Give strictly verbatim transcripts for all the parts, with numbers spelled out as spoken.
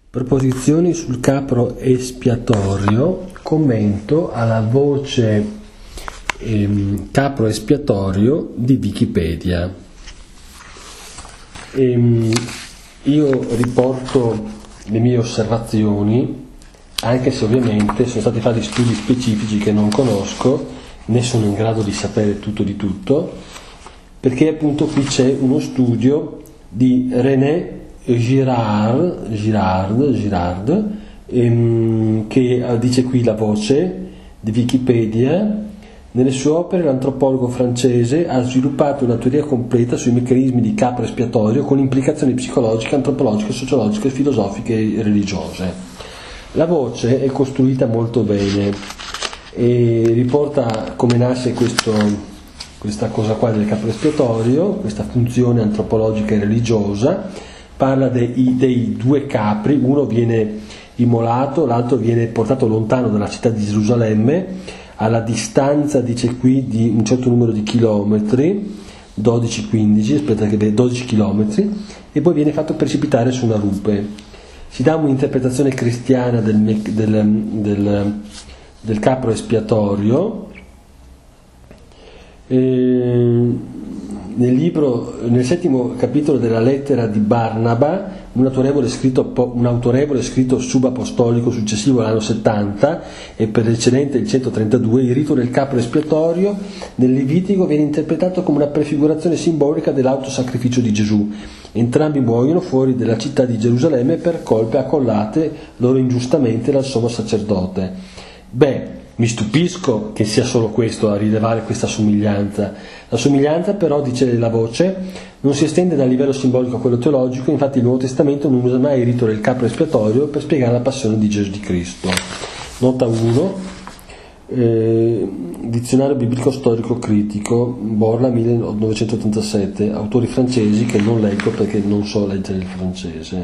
Proposizioni sul capro espiatorio, commento alla voce ehm, capro espiatorio di Wikipedia. Ehm, io riporto le mie osservazioni, anche se ovviamente sono stati fatti studi specifici che non conosco, né sono in grado di sapere tutto di tutto, perché appunto qui c'è uno studio di René Girard, Girard, Girard ehm, che dice qui la voce di Wikipedia. Nelle sue opere l'antropologo francese ha sviluppato una teoria completa sui meccanismi di capro espiatorio con implicazioni psicologiche, antropologiche, sociologiche, filosofiche e religiose. La voce è costruita molto bene e riporta come nasce questo, questa cosa qua del capro espiatorio, questa funzione antropologica e religiosa. Parla dei, dei due capri, uno viene immolato, l'altro viene portato lontano dalla città di Gerusalemme, alla distanza, dice qui, di un certo numero di chilometri, dodici quindici, aspetta che vedo, dodici chilometri, e poi viene fatto precipitare su una rupe. Si dà un'interpretazione cristiana del, del, del, del capro espiatorio. E nel libro, nel settimo capitolo della lettera di Barnaba, un autorevole scritto, un autorevole scritto subapostolico successivo all'anno settanta e per eccellente il centotrentadue, il rito del capro espiatorio nel Levitico viene interpretato come una prefigurazione simbolica dell'autosacrificio di Gesù. Entrambi muoiono fuori della città di Gerusalemme per colpe accollate loro ingiustamente dal sommo sacerdote. Beh, mi stupisco che sia solo questo a rilevare questa somiglianza. La somiglianza però, dice la voce, non si estende dal livello simbolico a quello teologico, infatti il Nuovo Testamento non usa mai il rito del capro espiatorio per spiegare la passione di Gesù di Cristo. Nota uno, eh, Dizionario biblico storico critico, Borla millenovecentottantasette, autori francesi che non leggo perché non so leggere il francese,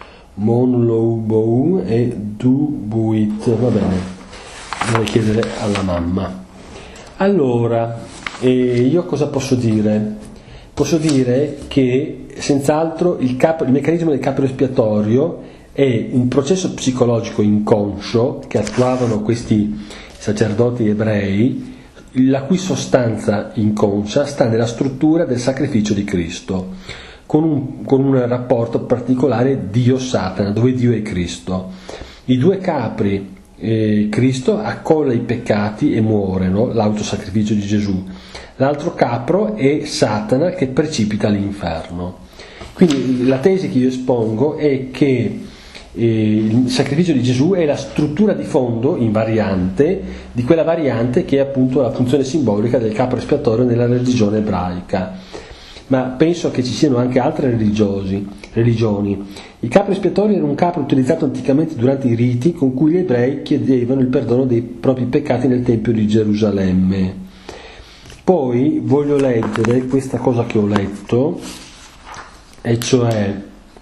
Monloubou e Dubuit, va bene. Vorrei chiedere alla mamma. Allora, eh, io cosa posso dire? Posso dire che senz'altro il, capo, il meccanismo del capro espiatorio è un processo psicologico inconscio che attuavano questi sacerdoti ebrei, la cui sostanza inconscia sta nella struttura del sacrificio di Cristo, con un, con un rapporto particolare Dio-Satana, dove Dio è Cristo. I due capri, Eh, Cristo accolla i peccati e muore, no? L'autosacrificio di Gesù. L'altro capro è Satana che precipita all'inferno. Quindi la tesi che io espongo è che eh, il sacrificio di Gesù è la struttura di fondo invariante di quella variante che è appunto la funzione simbolica del capro espiatorio nella religione ebraica. Ma penso che ci siano anche altre religiosi, religioni. Il capro espiatorio era un capro utilizzato anticamente durante i riti con cui gli ebrei chiedevano il perdono dei propri peccati nel Tempio di Gerusalemme. Poi voglio leggere questa cosa che ho letto, e cioè,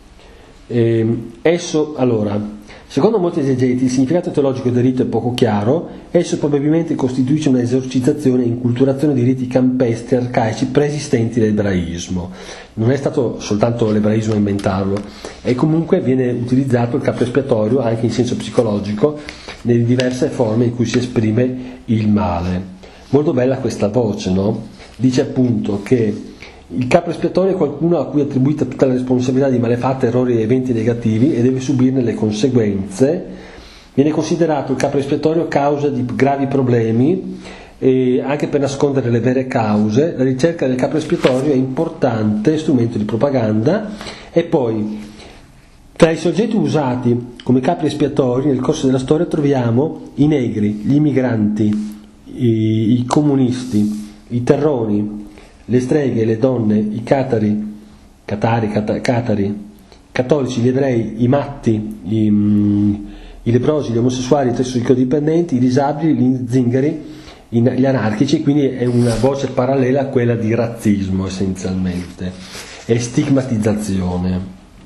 eh, esso, allora, secondo molti esegeti il significato teologico del rito è poco chiaro, esso probabilmente costituisce una esorcizzazione e inculturazione di riti campestri arcaici preesistenti nell'ebraismo. Non è stato soltanto l'ebraismo a inventarlo, e comunque viene utilizzato il capro espiatorio anche in senso psicologico nelle diverse forme in cui si esprime il male. Molto bella questa voce, no? Dice appunto che il capro espiatorio è qualcuno a cui è attribuita tutta la responsabilità di malefatte, errori e eventi negativi e deve subirne le conseguenze. Viene considerato il capro espiatorio causa di gravi problemi e anche per nascondere le vere cause. La ricerca del capro espiatorio è importante strumento di propaganda. E poi tra i soggetti usati come capri espiatori nel corso della storia troviamo i negri, gli immigranti, i, i comunisti, i terroni, le streghe, le donne, i catari, catari, cata, catari, cattolici, gli ebrei, i matti, i, i leprosi, gli omosessuali, i tossicodipendenti, i disabili, gli zingari, gli anarchici. Quindi è una voce parallela a quella di razzismo essenzialmente e stigmatizzazione.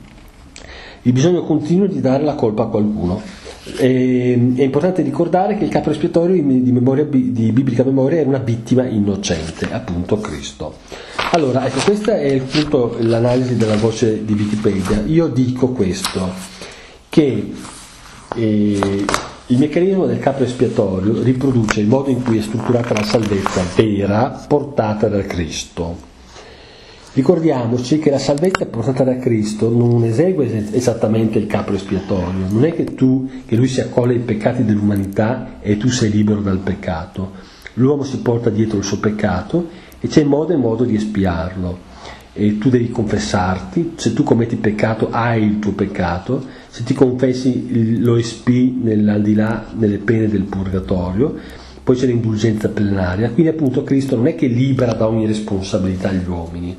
Il bisogno continuo di dare la colpa a qualcuno. È importante ricordare che il capro espiatorio di, memoria, di biblica memoria era una vittima innocente, appunto Cristo. Allora, ecco, questa è appunto l'analisi della voce di Wikipedia. Io dico questo, che eh, il meccanismo del capro espiatorio riproduce il modo in cui è strutturata la salvezza vera portata da Cristo. Ricordiamoci che la salvezza portata da Cristo non esegue esattamente il capro espiatorio, non è che tu, che lui si accoglie i peccati dell'umanità e tu sei libero dal peccato. L'uomo si porta dietro il suo peccato e c'è modo e modo di espiarlo. E tu devi confessarti, se tu commetti peccato hai il tuo peccato, se ti confessi lo espii nell'aldilà, nelle pene del purgatorio, poi c'è l'indulgenza plenaria, quindi appunto Cristo non è che libera da ogni responsabilità gli uomini.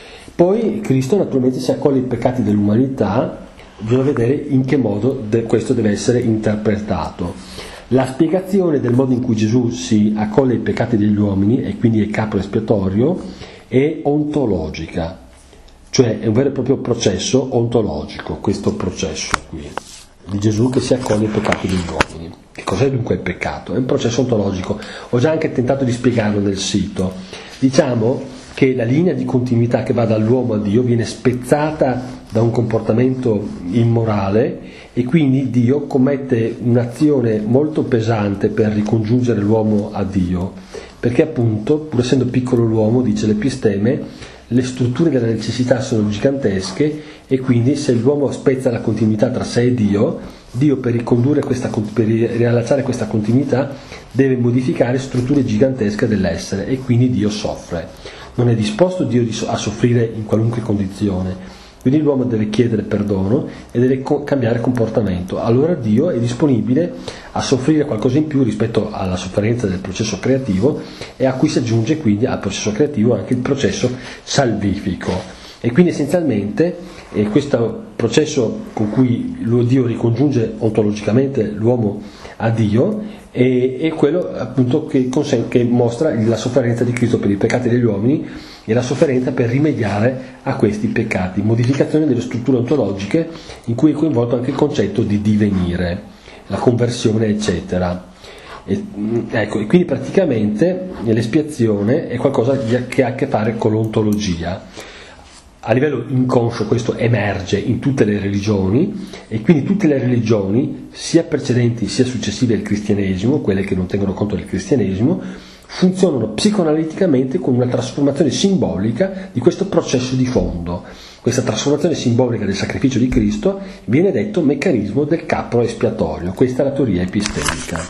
Poi Cristo naturalmente si accoglie i peccati dell'umanità, bisogna vedere in che modo de- questo deve essere interpretato. La spiegazione del modo in cui Gesù si accoglie i peccati degli uomini e quindi è capro espiatorio è ontologica, cioè è un vero e proprio processo ontologico, questo processo qui di Gesù che si accoglie i peccati degli uomini. Che cos'è dunque il peccato? È un processo ontologico, ho già anche tentato di spiegarlo nel sito. Diciamo che la linea di continuità che va dall'uomo a Dio viene spezzata da un comportamento immorale e quindi Dio commette un'azione molto pesante per ricongiungere l'uomo a Dio, perché appunto, pur essendo piccolo l'uomo, dice l'Episteme, le strutture della necessità sono gigantesche e quindi se l'uomo spezza la continuità tra sé e Dio, Dio per ricondurre questa, per riallacciare questa continuità deve modificare strutture gigantesche dell'essere e quindi Dio soffre. Non è disposto Dio a soffrire in qualunque condizione, quindi l'uomo deve chiedere perdono e deve co- cambiare comportamento. Allora Dio è disponibile a soffrire qualcosa in più rispetto alla sofferenza del processo creativo e a cui si aggiunge quindi al processo creativo anche il processo salvifico. E quindi essenzialmente eh, questo processo con cui Dio ricongiunge ontologicamente l'uomo a Dio è, è quello appunto che, consente, che mostra la sofferenza di Cristo per i peccati degli uomini e la sofferenza per rimediare a questi peccati, modificazione delle strutture ontologiche in cui è coinvolto anche il concetto di divenire, la conversione eccetera. E, ecco, e quindi praticamente l'espiazione è qualcosa che ha a che fare con l'ontologia. A livello inconscio questo emerge in tutte le religioni e quindi tutte le religioni, sia precedenti sia successive al cristianesimo, quelle che non tengono conto del cristianesimo, funzionano psicoanaliticamente con una trasformazione simbolica di questo processo di fondo. Questa trasformazione simbolica del sacrificio di Cristo viene detto meccanismo del capro espiatorio. Questa è la teoria epistemica.